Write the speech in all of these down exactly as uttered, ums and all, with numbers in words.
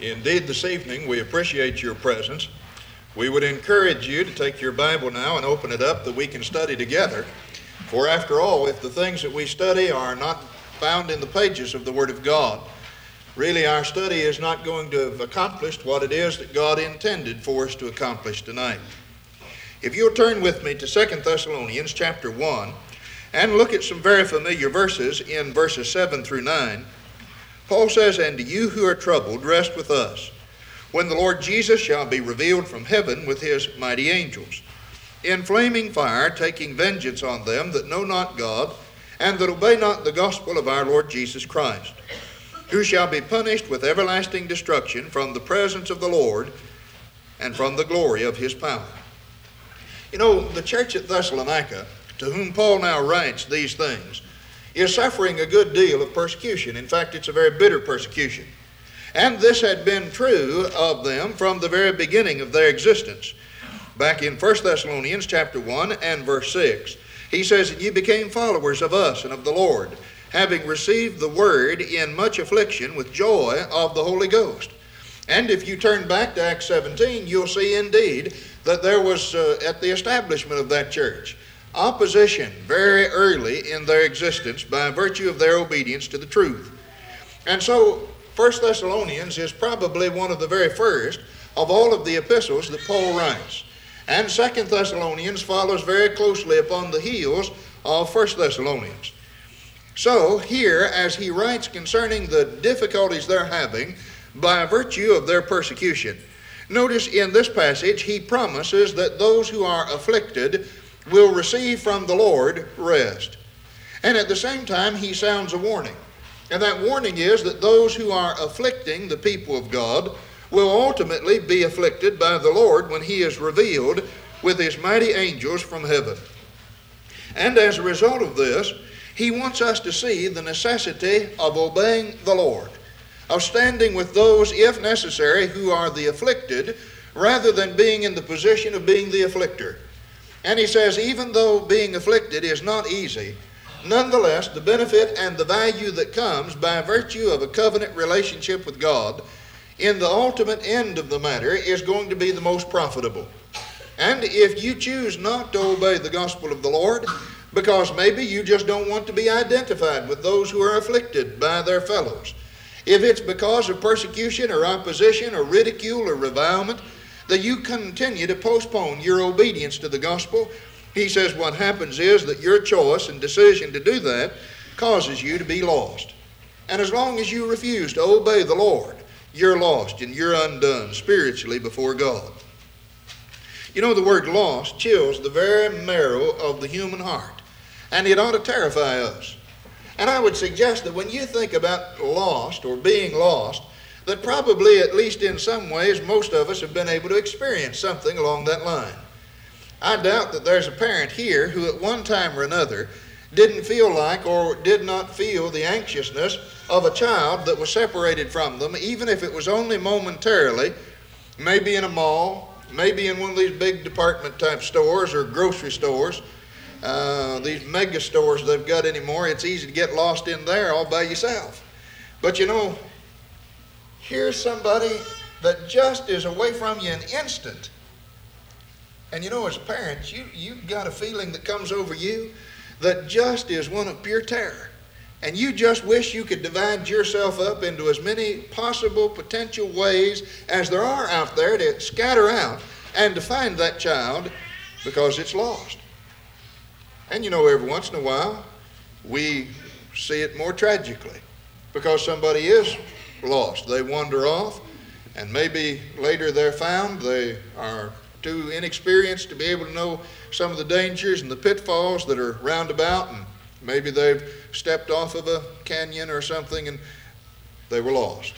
Indeed, this evening we appreciate your presence. We would encourage you to take your Bible now and open it up that we can study together. For after all, if the things that we study are not found in the pages of the Word of God, really our study is not going to have accomplished what it is that God intended for us to accomplish tonight. If you'll turn with me to Second Thessalonians chapter one and look at some very familiar verses in verses seven through nine, Paul says, "And you who are troubled, rest with us, when the Lord Jesus shall be revealed from heaven with his mighty angels, in flaming fire, taking vengeance on them that know not God, and that obey not the gospel of our Lord Jesus Christ, who shall be punished with everlasting destruction from the presence of the Lord and from the glory of his power." You know, the church at Thessalonica, to whom Paul now writes these things, is suffering a good deal of persecution. In fact, it's a very bitter persecution. And this had been true of them from the very beginning of their existence. Back in First Thessalonians chapter one and verse six, he says, "And ye became followers of us and of the Lord, having received the word in much affliction with joy of the Holy Ghost." And if you turn back to Acts seventeen, you'll see indeed that there was, uh, at the establishment of that church, opposition very early in their existence by virtue of their obedience to the truth. And so First Thessalonians is probably one of the very first of all of the epistles that Paul writes. And Second Thessalonians follows very closely upon the heels of First Thessalonians. So here, as he writes concerning the difficulties they're having by virtue of their persecution, notice in this passage he promises that those who are afflicted will receive from the Lord rest. And at the same time he sounds a warning. And that warning is that those who are afflicting the people of God will ultimately be afflicted by the Lord when he is revealed with his mighty angels from heaven. And as a result of this, he wants us to see the necessity of obeying the Lord, of standing with those, if necessary, who are the afflicted, rather than being in the position of being the afflictor. And he says, even though being afflicted is not easy, nonetheless, the benefit and the value that comes by virtue of a covenant relationship with God in the ultimate end of the matter is going to be the most profitable. And if you choose not to obey the gospel of the Lord, because maybe you just don't want to be identified with those who are afflicted by their fellows, if it's because of persecution or opposition or ridicule or revilement, that you continue to postpone your obedience to the gospel, he says what happens is that your choice and decision to do that causes you to be lost. And as long as you refuse to obey the Lord, you're lost and you're undone spiritually before God. You know, the word lost chills the very marrow of the human heart, and it ought to terrify us. And I would suggest that when you think about lost or being lost, that probably, at least in some ways, most of us have been able to experience something along that line. I doubt that there's a parent here who at one time or another didn't feel like or did not feel the anxiousness of a child that was separated from them, even if it was only momentarily, maybe in a mall, maybe in one of these big department type stores or grocery stores, uh, these mega stores they've got anymore. It's easy to get lost in there all by yourself. But you know, here's somebody that just is away from you an instant. And you know, as a parent, you, you've got a feeling that comes over you that just is one of pure terror. And you just wish you could divide yourself up into as many possible potential ways as there are out there to scatter out and to find that child because it's lost. And you know, every once in a while, we see it more tragically because somebody is lost. They wander off, and maybe later they're found. They are too inexperienced to be able to know some of the dangers and the pitfalls that are round about, and maybe they've stepped off of a canyon or something and they were lost.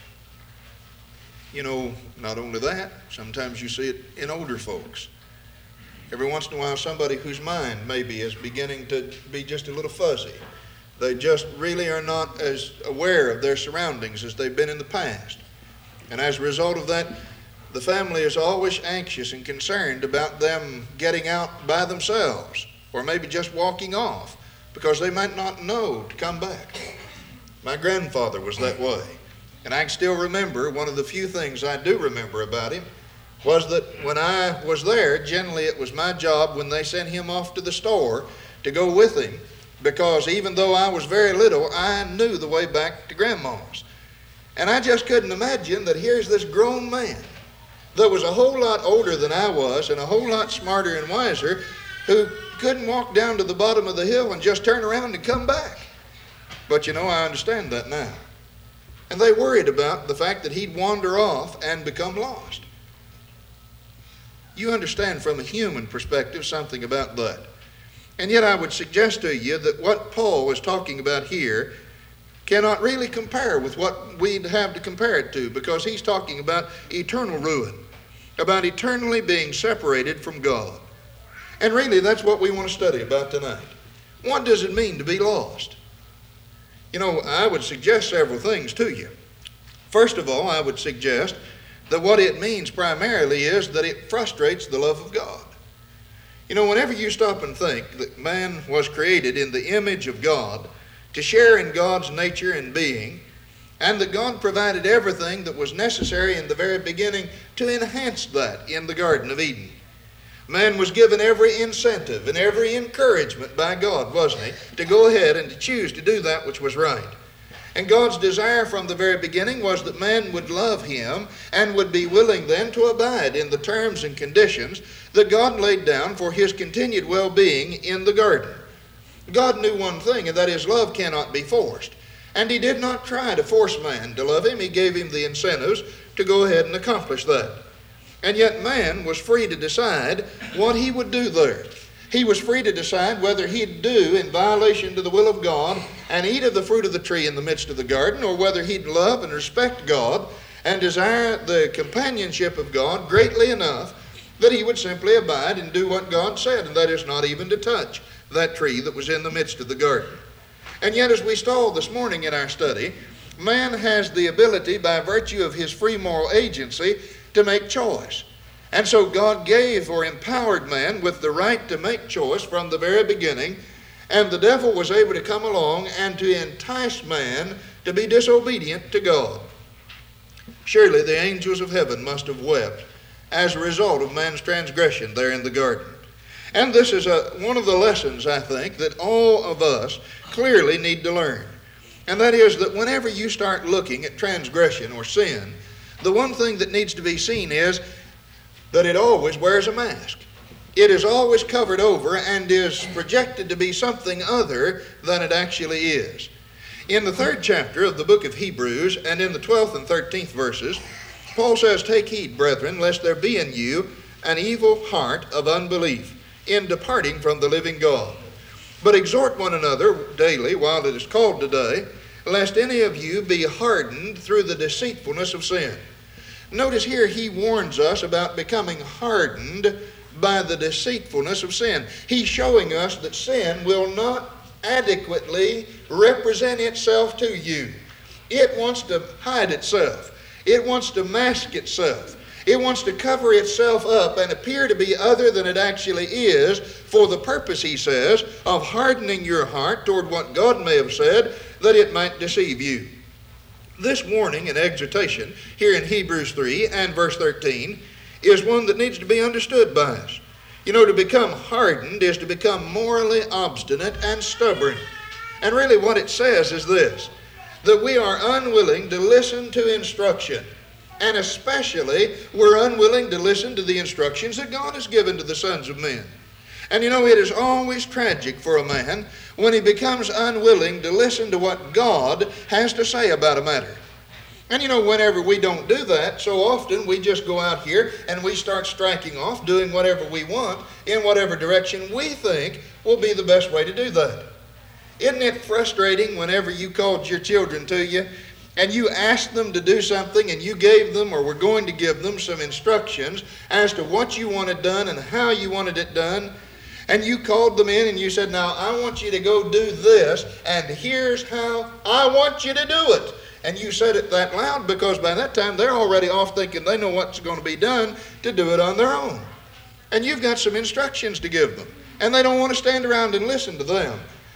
You know, not only that, sometimes you see it in older folks. Every once in a while, somebody whose mind maybe is beginning to be just a little fuzzy. They just really are not as aware of their surroundings as they've been in the past. And as a result of that, the family is always anxious and concerned about them getting out by themselves, or maybe just walking off, because they might not know to come back. My grandfather was that way. And I can still remember, one of the few things I do remember about him was that when I was there, generally it was my job when they sent him off to the store to go with him, because even though I was very little, I knew the way back to Grandma's. And I just couldn't imagine that here's this grown man that was a whole lot older than I was and a whole lot smarter and wiser, who couldn't walk down to the bottom of the hill and just turn around and come back. But you know, I understand that now. And they worried about the fact that he'd wander off and become lost. You understand from a human perspective something about that. And yet I would suggest to you that what Paul was talking about here cannot really compare with what we'd have to compare it to, because he's talking about eternal ruin, about eternally being separated from God. And really that's what we want to study about tonight. What does it mean to be lost? You know, I would suggest several things to you. First of all, I would suggest that what it means primarily is that it frustrates the love of God. You know, whenever you stop and think that man was created in the image of God to share in God's nature and being, and that God provided everything that was necessary in the very beginning to enhance that in the Garden of Eden. Man was given every incentive and every encouragement by God, wasn't he, to go ahead and to choose to do that which was right. And God's desire from the very beginning was that man would love him and would be willing then to abide in the terms and conditions that God laid down for his continued well-being in the garden. God knew one thing, and that is love cannot be forced. And he did not try to force man to love him. He gave him the incentives to go ahead and accomplish that. And yet man was free to decide what he would do there. He was free to decide whether he'd do in violation to the will of God and eat of the fruit of the tree in the midst of the garden, or whether he'd love and respect God and desire the companionship of God greatly enough that he would simply abide and do what God said, and that is not even to touch that tree that was in the midst of the garden. And yet, as we saw this morning in our study, man has the ability, by virtue of his free moral agency, to make choice. And so God gave or empowered man with the right to make choice from the very beginning, and the devil was able to come along and to entice man to be disobedient to God. Surely the angels of heaven must have wept as a result of man's transgression there in the garden. And this is a, one of the lessons, I think, that all of us clearly need to learn. And that is that whenever you start looking at transgression or sin, the one thing that needs to be seen is that it always wears a mask. It is always covered over and is projected to be something other than it actually is. In the third chapter of the book of Hebrews, and in the twelfth and thirteenth verses, Paul says, "Take heed, brethren, lest there be in you an evil heart of unbelief in departing from the living God. But exhort one another daily while it is called today, lest any of you be hardened through the deceitfulness of sin." Notice here he warns us about becoming hardened by the deceitfulness of sin. He's showing us that sin will not adequately represent itself to you. It wants to hide itself. It wants to mask itself. It wants to cover itself up and appear to be other than it actually is, for the purpose, he says, of hardening your heart toward what God may have said, that it might deceive you. This warning and exhortation here in Hebrews three and verse thirteen is one that needs to be understood by us. You know, to become hardened is to become morally obstinate and stubborn. And really what it says is this, that we are unwilling to listen to instruction. And especially, we're unwilling to listen to the instructions that God has given to the sons of men. And you know, it is always tragic for a man when he becomes unwilling to listen to what God has to say about a matter. And you know, whenever we don't do that, so often we just go out here and we start striking off, doing whatever we want in whatever direction we think will be the best way to do that. Isn't it frustrating whenever you called your children to you and you asked them to do something and you gave them or were going to give them some instructions as to what you wanted done and how you wanted it done, and you called them in and you said, "Now I want you to go do this, and here's how I want you to do it." And you said it that loud because by that time they're already off thinking they know what's going to be done to do it on their own. And you've got some instructions to give them, and they don't want to stand around and listen to them.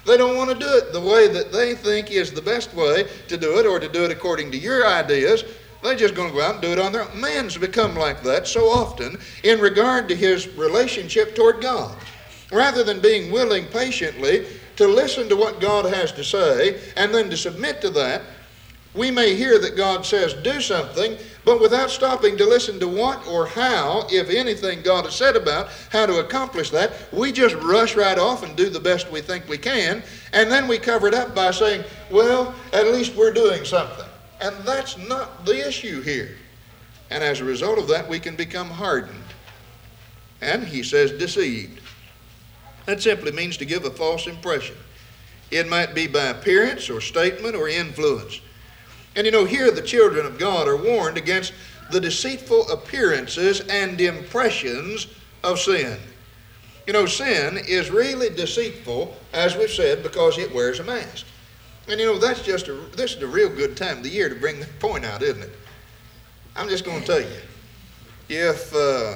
They don't want to do it the way that they think is the best way to do it, or to do it according to your ideas. They're just going to go out and do it on their own. Man's become like that so often in regard to his relationship toward God. Rather than being willing patiently to listen to what God has to say and then to submit to that, we may hear that God says do something, but without stopping to listen to what or how, if anything, God has said about how to accomplish that, we just rush right off and do the best we think we can, and then we cover it up by saying, well, at least we're doing something. And that's not the issue here. And as a result of that, we can become hardened. And he says deceived. That simply means to give a false impression. It might be by appearance or statement or influence. And you know, here the children of God are warned against the deceitful appearances and impressions of sin. You know, sin is really deceitful, as we've said, because it wears a mask. And you know, that's just a, this is a real good time of the year to bring that point out, isn't it? I'm just going to tell you, if uh,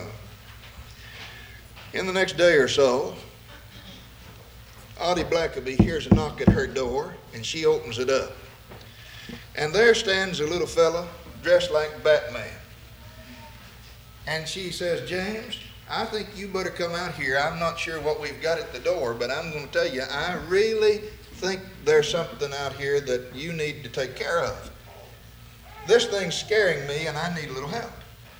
in the next day or so, Audie Blackaby hears a knock at her door, and she opens it up. And there stands a little fella dressed like Batman. And she says, James, I think you better come out here. I'm not sure what we've got at the door, but I'm going to tell you, I really think there's something out here that you need to take care of. This thing's scaring me, and I need a little help.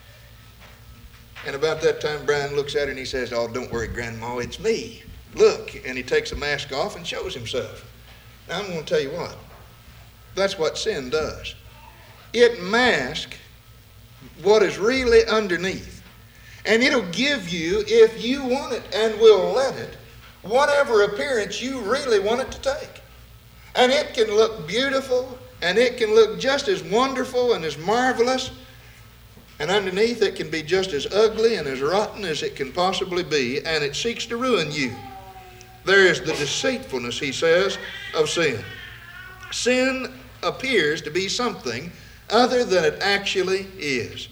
And about that time, Brian looks at her and he says, oh, don't worry, Grandma, it's me. Look. And he takes a mask off and shows himself. Now, I'm going to tell you what. That's what sin does. It masks what is really underneath. And it'll give you, if you want it and will let it, whatever appearance you really want it to take. And it can look beautiful, and it can look just as wonderful and as marvelous, and underneath it can be just as ugly and as rotten as it can possibly be, and it seeks to ruin you. There is the deceitfulness, he says, of sin. Sin appears to be something other than it actually is.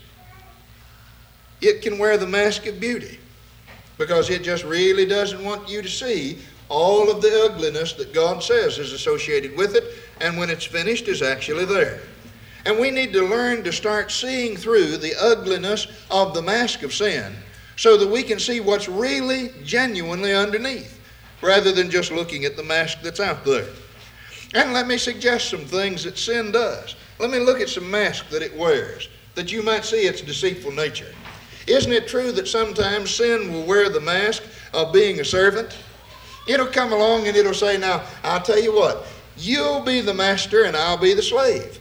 It can wear the mask of beauty because it just really doesn't want you to see all of the ugliness that God says is associated with it, and when it's finished is actually there. And we need to learn to start seeing through the ugliness of the mask of sin so that we can see what's really genuinely underneath, rather than just looking at the mask that's out there. And let me suggest some things that sin does. Let me look at some masks that it wears, that you might see its deceitful nature. Isn't it true that sometimes sin will wear the mask of being a servant? It'll come along and it'll say, now, I'll tell you what, you'll be the master and I'll be the slave.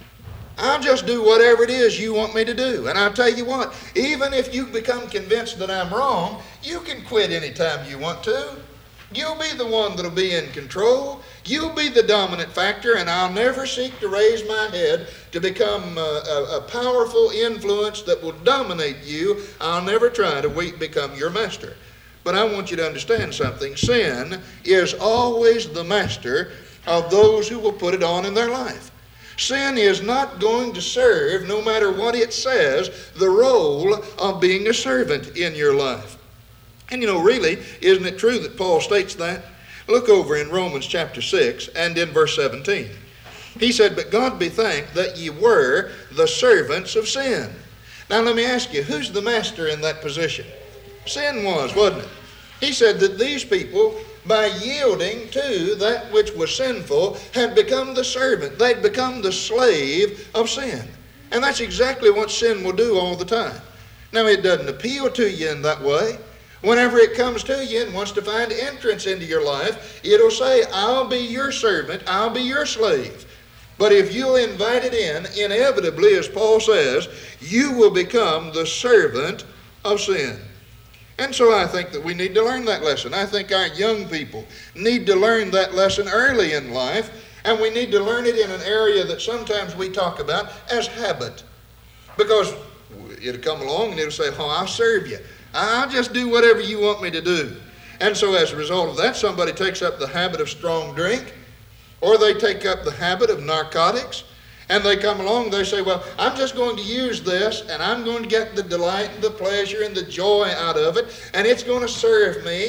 I'll just do whatever it is you want me to do. And I'll tell you what, even if you become convinced that I'm wrong, you can quit anytime you want to. You'll be the one that'll be in control. You'll be the dominant factor, and I'll never seek to raise my head to become a, a, a powerful influence that will dominate you. I'll never try to we- become your master. But I want you to understand something. Sin is always the master of those who will put it on in their life. Sin is not going to serve, no matter what it says, the role of being a servant in your life. And you know, really, isn't it true that Paul states that? Look over in Romans chapter six and in verse seventeen. He said, but God be thanked that ye were the servants of sin. Now let me ask you, who's the master in that position? Sin was, wasn't it? He said that these people, by yielding to that which was sinful, had become the servant. They'd become the slave of sin. And that's exactly what sin will do all the time. Now, it doesn't appeal to you in that way. Whenever it comes to you and wants to find entrance into your life, it'll say, I'll be your servant, I'll be your slave. But if you'll invite it in, inevitably, as Paul says, you will become the servant of sin. And so I think that we need to learn that lesson. I think our young people need to learn that lesson early in life, and we need to learn it in an area that sometimes we talk about as habit. Because it'll come along and it'll say, oh, I'll serve you. I'll just do whatever you want me to do. And so as a result of that, somebody takes up the habit of strong drink, or they take up the habit of narcotics, and they come along, they say, well, I'm just going to use this, and I'm going to get the delight and the pleasure and the joy out of it, and it's going to serve me,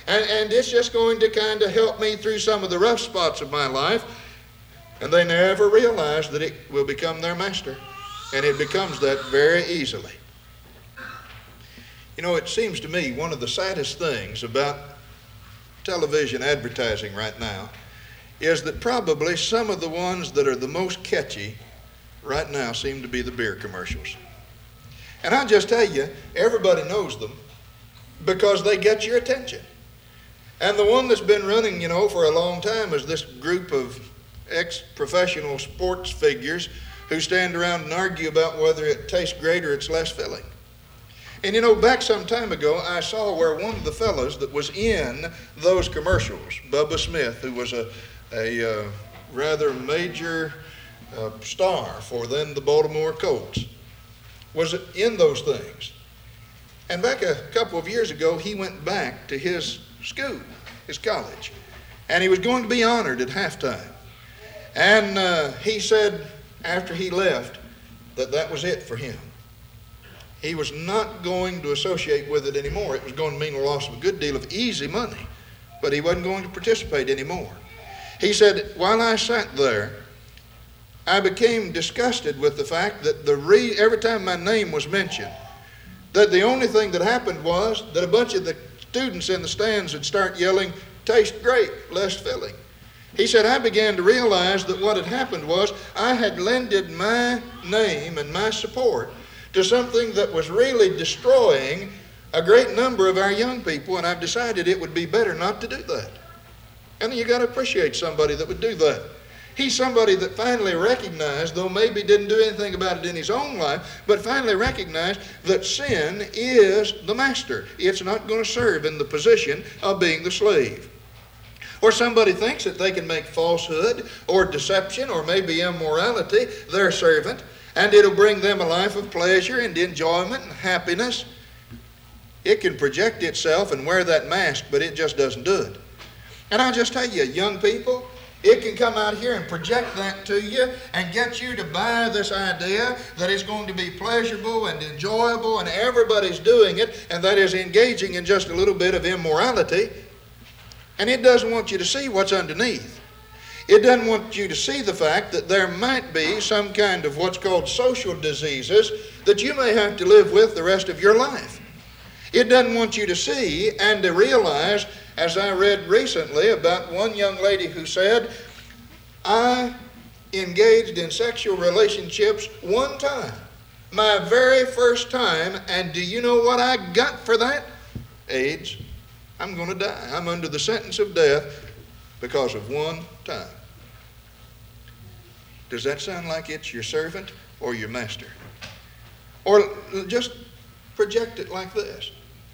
And, and it's just going to kind of help me through some of the rough spots of my life. And they never realize that it will become their master. And it becomes that very easily. You know, it seems to me one of the saddest things about television advertising right now is that probably some of the ones that are the most catchy right now seem to be the beer commercials. And I'll just tell you, everybody knows them because they get your attention. And the one that's been running, you know, for a long time is this group of ex-professional sports figures who stand around and argue about whether it tastes great or it's less filling. And you know, back some time ago, I saw where one of the fellows that was in those commercials, Bubba Smith, who was a, a uh, rather major uh, star for then the Baltimore Colts, was in those things. And back a couple of years ago, he went back to his school, his college, and he was going to be honored at halftime. And uh, he said after he left that that was it for him. He was not going to associate with it anymore. It was going to mean the loss of a good deal of easy money, but he wasn't going to participate anymore. He said, while I sat there, I became disgusted with the fact that the re- every time my name was mentioned, that the only thing that happened was that a bunch of the students in the stands would start yelling, "Tastes great, less filling." He said, I began to realize that what had happened was I had lended my name and my support to something that was really destroying a great number of our young people, and I've decided it would be better not to do that. And you got to appreciate somebody that would do that. He's somebody that finally recognized, though maybe didn't do anything about it in his own life, but finally recognized that sin is the master. It's not going to serve in the position of being the slave. Or somebody thinks that they can make falsehood or deception or maybe immorality their servant, and it'll bring them a life of pleasure and enjoyment and happiness. It can project itself and wear that mask, but it just doesn't do it. And I'll just tell you, young people, it can come out here and project that to you and get you to buy this idea that it's going to be pleasurable and enjoyable and everybody's doing it, and that is engaging in just a little bit of immorality. And it doesn't want you to see what's underneath. It doesn't want you to see the fact that there might be some kind of what's called social diseases that you may have to live with the rest of your life. It doesn't want you to see and to realize, as I read recently about one young lady who said, I engaged in sexual relationships one time, my very first time, and do you know what I got for that? AIDS. I'm going to die. I'm under the sentence of death because of one time. Does that sound like it's your servant or your master? Or just project it like this.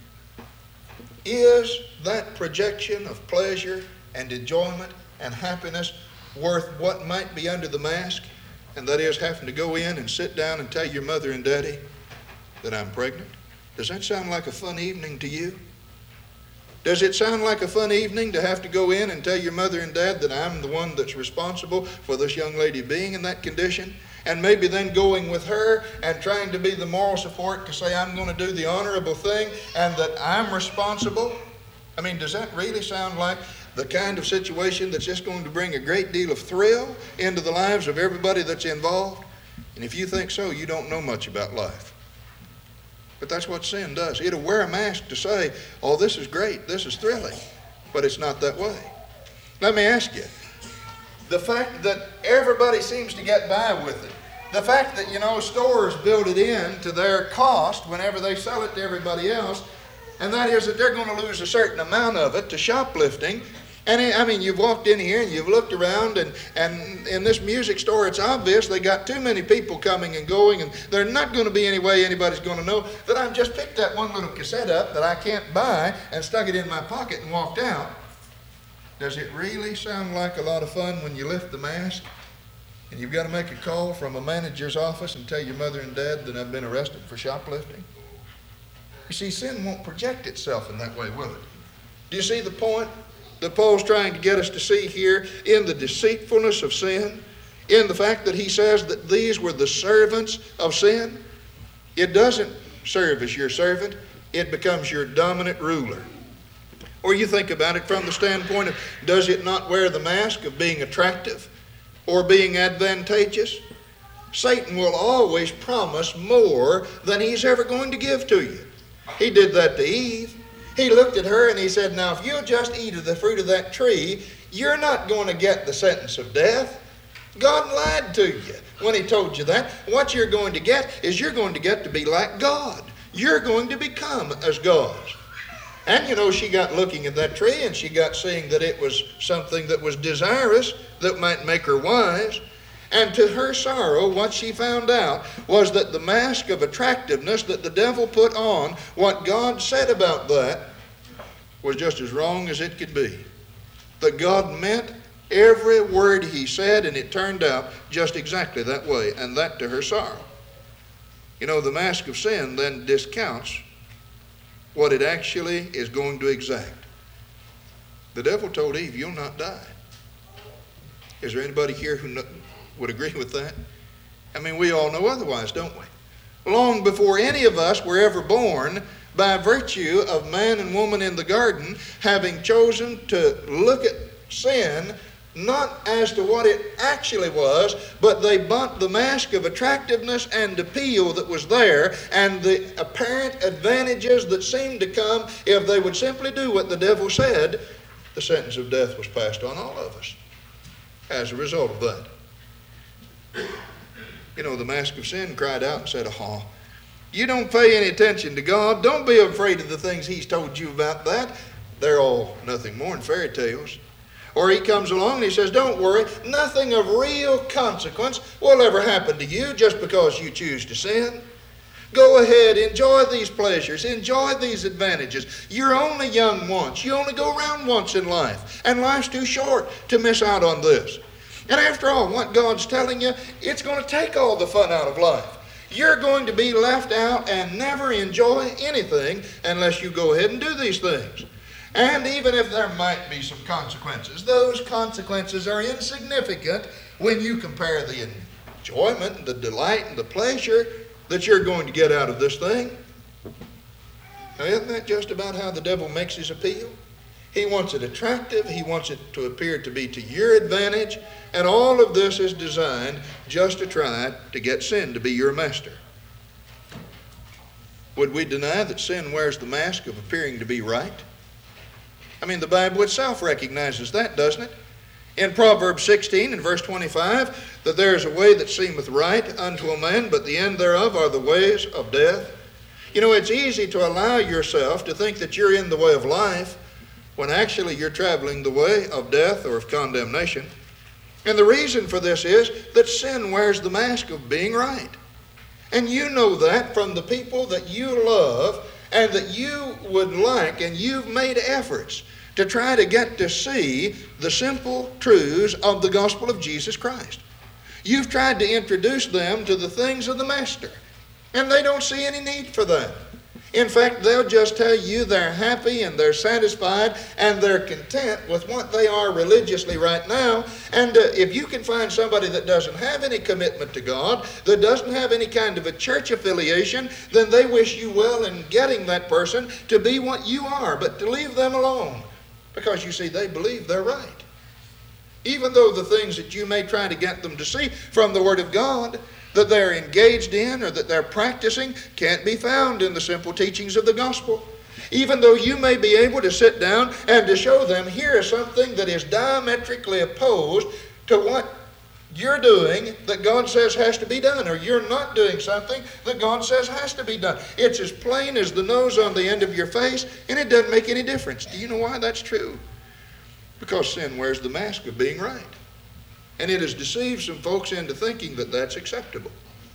Is that projection of pleasure and enjoyment and happiness worth what might be under the mask? And that is having to go in and sit down and tell your mother and daddy that I'm pregnant? Does that sound like a fun evening to you? Does it sound like a fun evening to have to go in and tell your mother and dad that I'm the one that's responsible for this young lady being in that condition? And maybe then going with her and trying to be the moral support to say I'm going to do the honorable thing and that I'm responsible? I mean, does that really sound like the kind of situation that's just going to bring a great deal of thrill into the lives of everybody that's involved? And if you think so, you don't know much about life. But that's what sin does. It'll wear a mask to say, oh, this is great, this is thrilling. But it's not that way. Let me ask you, the fact that everybody seems to get by with it, the fact that, you know, stores build it in to their cost whenever they sell it to everybody else, and that is that they're going to lose a certain amount of it to shoplifting. And I mean, you've walked in here and you've looked around, and, and in this music store, it's obvious they got too many people coming and going, and there's not going to be any way anybody's going to know that I've just picked that one little cassette up that I can't buy and stuck it in my pocket and walked out. Does it really sound like a lot of fun when you lift the mask and you've got to make a call from a manager's office and tell your mother and dad that I've been arrested for shoplifting? You see, sin won't project itself in that way, will it? Do you see the point that Paul's trying to get us to see here in the deceitfulness of sin, in the fact that he says that these were the servants of sin? It doesn't serve as your servant. It becomes your dominant ruler. Or you think about it from the standpoint of, does it not wear the mask of being attractive or being advantageous? Satan will always promise more than he's ever going to give to you. He did that to Eve. He looked at her and he said, now if you'll just eat of the fruit of that tree, you're not going to get the sentence of death. God lied to you when he told you that. What you're going to get is you're going to get to be like God. You're going to become as gods. And you know, she got looking at that tree and she got seeing that it was something that was desirous, that might make her wise. And to her sorrow, what she found out was that the mask of attractiveness that the devil put on, what God said about that, was just as wrong as it could be. That God meant every word he said, and it turned out just exactly that way, and that to her sorrow. You know, the mask of sin then discounts what it actually is going to exact. The devil told Eve, you'll not die. Is there anybody here who no, would agree with that? I mean, we all know otherwise, don't we? Long before any of us were ever born, by virtue of man and woman in the garden having chosen to look at sin not as to what it actually was, but they bought the mask of attractiveness and appeal that was there, and the apparent advantages that seemed to come if they would simply do what the devil said. The sentence of death was passed on all of us as a result of that. You know, the mask of sin cried out and said, oh, you don't pay any attention to God. Don't be afraid of the things he's told you about that. They're all nothing more than fairy tales. Or he comes along and he says, don't worry, nothing of real consequence will ever happen to you just because you choose to sin. Go ahead, enjoy these pleasures, enjoy these advantages. You're only young once. You only go around once in life, and life's too short to miss out on this. And after all, what God's telling you, it's going to take all the fun out of life. You're going to be left out and never enjoy anything unless you go ahead and do these things. And even if there might be some consequences, those consequences are insignificant when you compare the enjoyment and the delight and the pleasure that you're going to get out of this thing. Now, isn't that just about how the devil makes his appeal? He wants it attractive. He wants it to appear to be to your advantage. And all of this is designed just to try to get sin to be your master. Would we deny that sin wears the mask of appearing to be right? I mean, the Bible itself recognizes that, doesn't it? In Proverbs sixteen and verse twenty-five, that there is a way that seemeth right unto a man, but the end thereof are the ways of death. You know, it's easy to allow yourself to think that you're in the way of life when actually you're traveling the way of death or of condemnation. And the reason for this is that sin wears the mask of being right. And you know that from the people that you love and that you would like, and you've made efforts to try to get to see the simple truths of the gospel of Jesus Christ. You've tried to introduce them to the things of the Master, and they don't see any need for that. In fact, they'll just tell you they're happy and they're satisfied and they're content with what they are religiously right now. And uh, if you can find somebody that doesn't have any commitment to God, that doesn't have any kind of a church affiliation, then they wish you well in getting that person to be what you are, but to leave them alone. Because you see, they believe they're right. Even though the things that you may try to get them to see from the Word of God that they're engaged in or that they're practicing can't be found in the simple teachings of the gospel. Even though you may be able to sit down and to show them here is something that is diametrically opposed to what you're doing that God says has to be done, or you're not doing something that God says has to be done. It's as plain as the nose on the end of your face, and it doesn't make any difference. Do you know why that's true? Because sin wears the mask of being right. And it has deceived some folks into thinking that that's acceptable.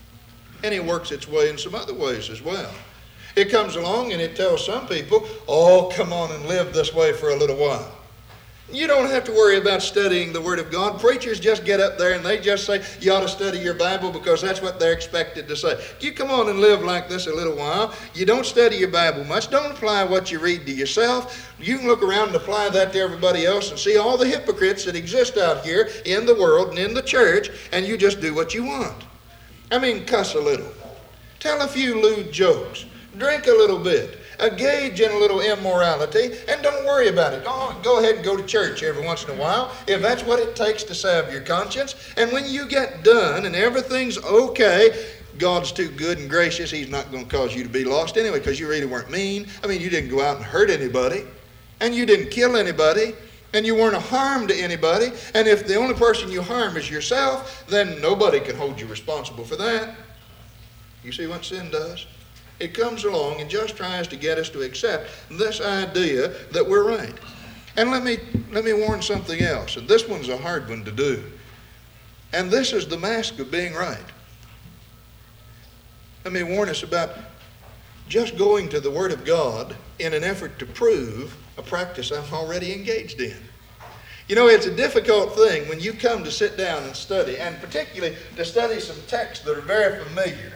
And it works its way in some other ways as well. It comes along and it tells some people, oh, come on and live this way for a little while. You don't have to worry about studying the Word of God. Preachers just get up there and they just say, you ought to study your Bible because that's what they're expected to say. You come on and live like this a little while. You don't study your Bible much. Don't apply what you read to yourself. You can look around and apply that to everybody else and see all the hypocrites that exist out here in the world and in the church, and you just do what you want. I mean, cuss a little. Tell a few lewd jokes. Drink a little bit. a gauge in a little immorality and don't worry about it. Oh, go ahead and go to church every once in a while if that's what it takes to salve your conscience. And when you get done and everything's okay, God's too good and gracious. He's not going to cause you to be lost anyway because you really weren't mean. I mean, you didn't go out and hurt anybody, and you didn't kill anybody, and you weren't a harm to anybody. And if the only person you harm is yourself, then nobody can hold you responsible for that. You see what sin does? It comes along and just tries to get us to accept this idea that we're right. And let me, let me warn something else, and this one's a hard one to do. And this is the mask of being right. Let me warn us about just going to the Word of God in an effort to prove a practice I'm already engaged in. You know, it's a difficult thing when you come to sit down and study, and particularly to study some texts that are very familiar,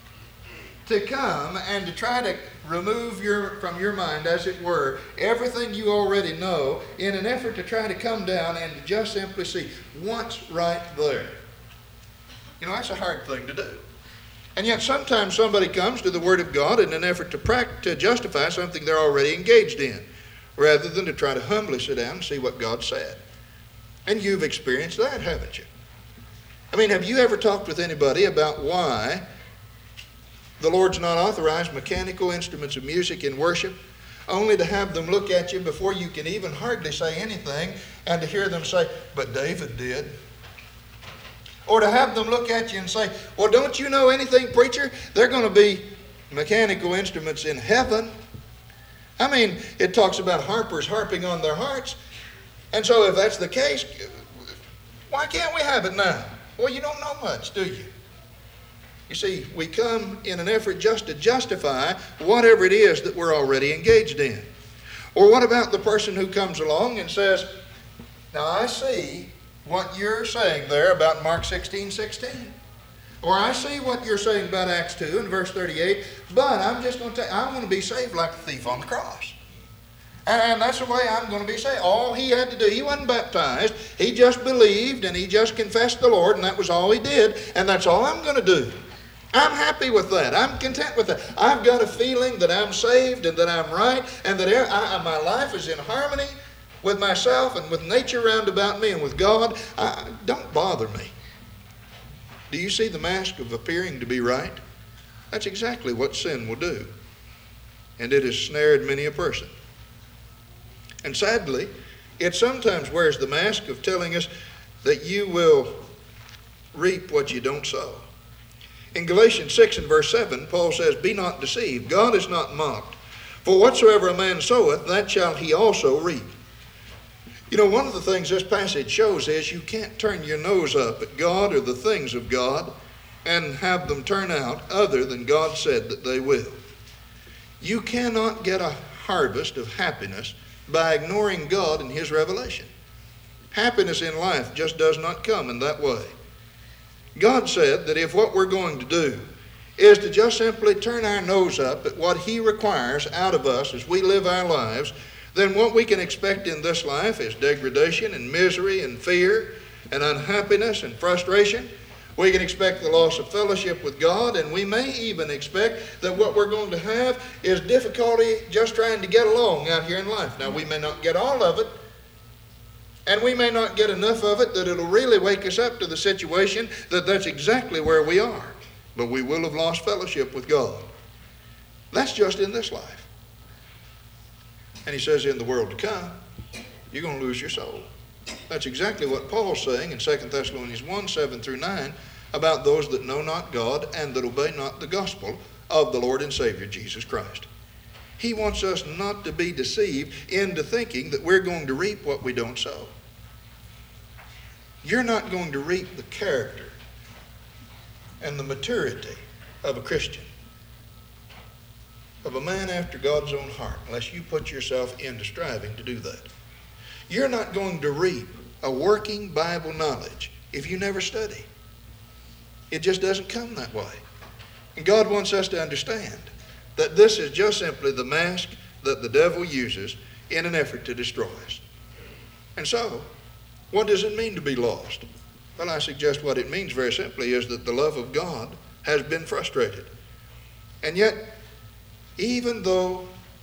to come and to try to remove your, from your mind, as it were, everything you already know in an effort to try to come down and to just simply see what's right there. You know, that's a hard thing to do. And yet sometimes somebody comes to the Word of God in an effort to, pract- to justify something they're already engaged in, rather than to try to humbly sit down and see what God said. And you've experienced that, haven't you? I mean, have you ever talked with anybody about why the Lord's not authorized mechanical instruments of music in worship, only to have them look at you before you can even hardly say anything, and to hear them say, but David did? Or to have them look at you and say, well, don't you know anything, preacher? They're going to be mechanical instruments in heaven. I mean, it talks about harpers harping on their hearts. And so if that's the case, why can't we have it now? Well, you don't know much, do you? You see, we come in an effort just to justify whatever it is that we're already engaged in. Or what about the person who comes along and says, now I see what you're saying there about Mark sixteen sixteen. Or I see what you're saying about Acts two and verse thirty-eight, but I'm just going to tell you, I want to be saved like the thief on the cross. And that's the way I'm going to be saved. All he had to do, he wasn't baptized. He just believed and he just confessed the Lord, and that was all he did. And that's all I'm going to do. I'm happy with that. I'm content with that. I've got a feeling that I'm saved and that I'm right and that I, my life is in harmony with myself and with nature round about me and with God. I, don't bother me. Do you see the mask of appearing to be right? That's exactly what sin will do. And it has snared many a person. And sadly, it sometimes wears the mask of telling us that you will reap what you don't sow. In Galatians six and verse seven, Paul says, be not deceived. God is not mocked. For whatsoever a man soweth, that shall he also reap. You know, one of the things this passage shows is you can't turn your nose up at God or the things of God and have them turn out other than God said that they will. You cannot get a harvest of happiness by ignoring God and His revelation. Happiness in life just does not come in that way. God said that if what we're going to do is to just simply turn our nose up at what He requires out of us as we live our lives, then what we can expect in this life is degradation and misery and fear and unhappiness and frustration. We can expect the loss of fellowship with God, and we may even expect that what we're going to have is difficulty just trying to get along out here in life. Now, we may not get all of it, and we may not get enough of it that it'll really wake us up to the situation that that's exactly where we are. But we will have lost fellowship with God. That's just in this life. And he says in the world to come, you're going to lose your soul. That's exactly what Paul's saying in Second Thessalonians one, seven through nine, about those that know not God and that obey not the gospel of the Lord and Savior Jesus Christ. He wants us not to be deceived into thinking that we're going to reap what we don't sow. You're not going to reap the character and the maturity of a Christian, of a man after God's own heart, unless you put yourself into striving to do that. You're not going to reap a working Bible knowledge if you never study. It just doesn't come that way. And God wants us to understand that this is just simply the mask that the devil uses in an effort to destroy us. And so, what does it mean to be lost? Well, I suggest what it means very simply is that the love of God has been frustrated. And yet, even though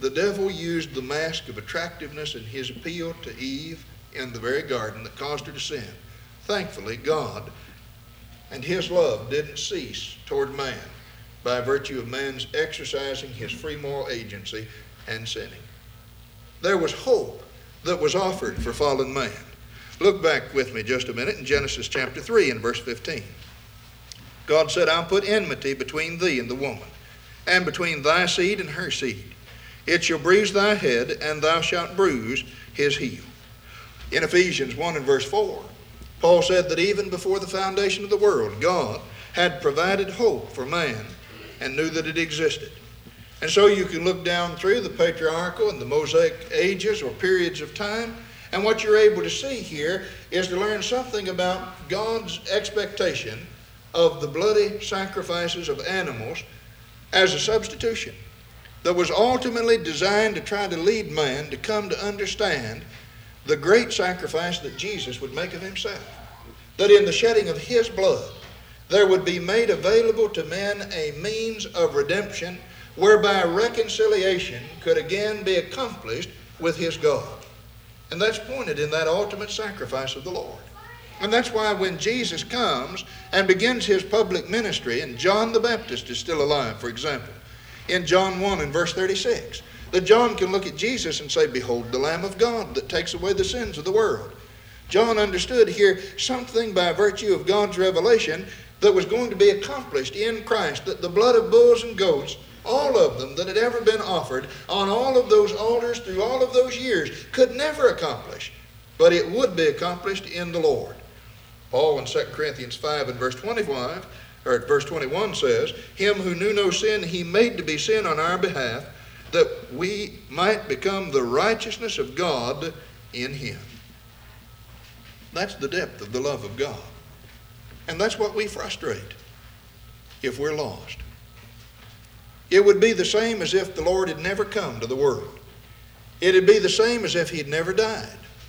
The devil used the mask of attractiveness in his appeal to Eve in the very garden that caused her to sin. Thankfully, God and his love didn't cease toward man by virtue of man's exercising his free moral agency and sinning. There was hope that was offered for fallen man. Look back with me just a minute in Genesis chapter three and verse fifteen. God said, I'll put enmity between thee and the woman, and between thy seed and her seed. It shall bruise thy head, and thou shalt bruise his heel. In Ephesians one and verse four, Paul said that even before the foundation of the world, God had provided hope for man and knew that it existed. And so you can look down through the patriarchal and the Mosaic ages or periods of time, and what you're able to see here is to learn something about God's expectation of the bloody sacrifices of animals as a substitution that was ultimately designed to try to lead man to come to understand the great sacrifice that Jesus would make of himself. That in the shedding of his blood, there would be made available to men a means of redemption whereby reconciliation could again be accomplished with his God. And that's pointed in that ultimate sacrifice of the Lord. And that's why when Jesus comes and begins his public ministry, and John the Baptist is still alive, for example, in John one and verse thirty-six, that John can look at Jesus and say, behold the Lamb of God that takes away the sins of the world. John understood here something by virtue of God's revelation that was going to be accomplished in Christ, that the blood of bulls and goats, all of them that had ever been offered on all of those altars through all of those years, could never accomplish, but it would be accomplished in the Lord. Paul in Second Corinthians five and verse twenty-five, or verse twenty-one says, him who knew no sin he made to be sin on our behalf, that we might become the righteousness of God in him. That's the depth of the love of God. And that's what we frustrate if we're lost. It would be the same as if the Lord had never come to the world. It'd be the same as if he'd never died.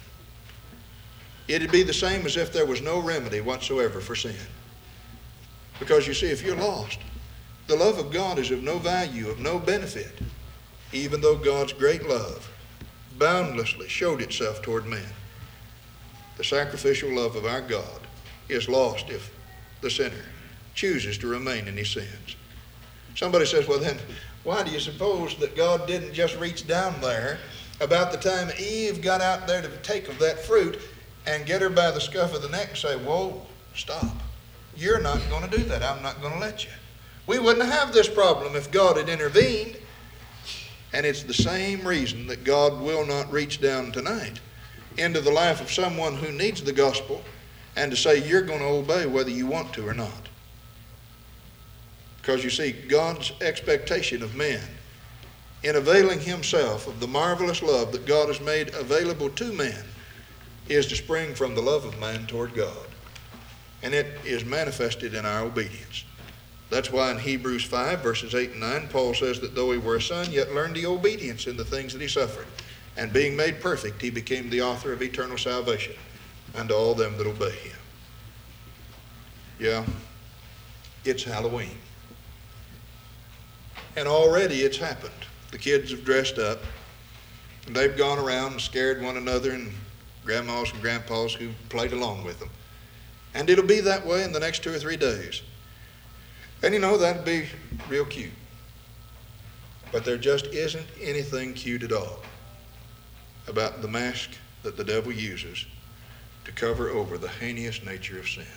It'd be the same as if there was no remedy whatsoever for sin. Because you see, if you're lost, the love of God is of no value, of no benefit, even though God's great love boundlessly showed itself toward man. The sacrificial love of our God is lost if the sinner chooses to remain in his sins. Somebody says, well then, why do you suppose that God didn't just reach down there about the time Eve got out there to take of that fruit and get her by the scuff of the neck and say, whoa, stop. You're not going to do that. I'm not going to let you. We wouldn't have this problem if God had intervened. And it's the same reason that God will not reach down tonight into the life of someone who needs the gospel and to say you're going to obey whether you want to or not. Because you see, God's expectation of men in availing himself of the marvelous love that God has made available to men is to spring from the love of man toward God. And it is manifested in our obedience. That's why in Hebrews five, verses eight and nine, Paul says that though he were a son, yet learned he obedience in the things that he suffered. And being made perfect, he became the author of eternal salvation unto all them that obey him. Yeah, it's Halloween. And already it's happened. The kids have dressed up. And they've gone around and scared one another and grandmas and grandpas who played along with them. And it'll be that way in the next two or three days. And you know, that'd be real cute. But there just isn't anything cute at all about the mask that the devil uses to cover over the heinous nature of sin.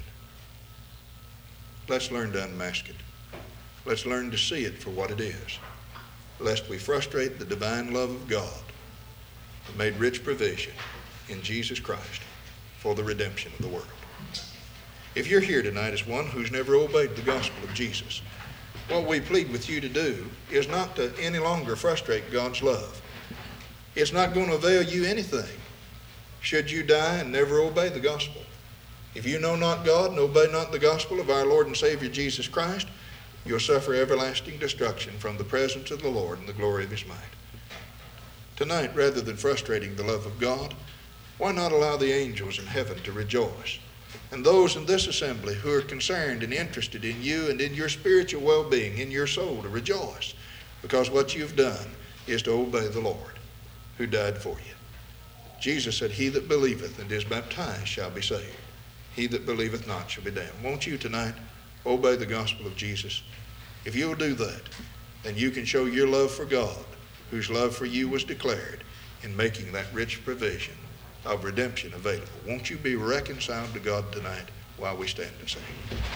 Let's learn to unmask it. Let's learn to see it for what it is, lest we frustrate the divine love of God that made rich provision in Jesus Christ for the redemption of the world. If you're here tonight as one who's never obeyed the gospel of Jesus, what we plead with you to do is not to any longer frustrate God's love. It's not going to avail you anything should you die and never obey the gospel. If you know not God and obey not the gospel of our Lord and Savior Jesus Christ, you'll suffer everlasting destruction from the presence of the Lord and the glory of his might. Tonight, rather than frustrating the love of God, why not allow the angels in heaven to rejoice? And those in this assembly who are concerned and interested in you and in your spiritual well-being, in your soul, to rejoice, because what you've done is to obey the Lord who died for you. Jesus said, he that believeth and is baptized shall be saved. He that believeth not shall be damned. Won't you tonight obey the gospel of Jesus? If you'll do that, then you can show your love for God, whose love for you was declared in making that rich provision of redemption available. Won't you be reconciled to God tonight while we stand and sing?